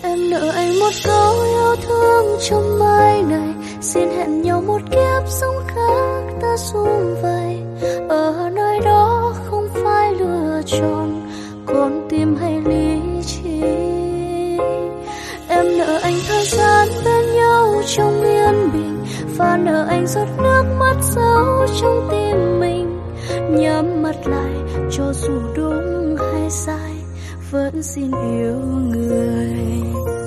Em nợ anh một câu yêu thương trong mai này, xin hẹn nhau một kiếp sống khác ta sum vầy. Ở nơi đó không phải lựa chọn con tim hay lý trí. Em nợ anh thời gian bên nhau trong yên bình, và nợ anh giọt nước mắt sâu trong tim mình. Nhắm mắt lại cho dù đúng hay sai, vẫn xin yêu người.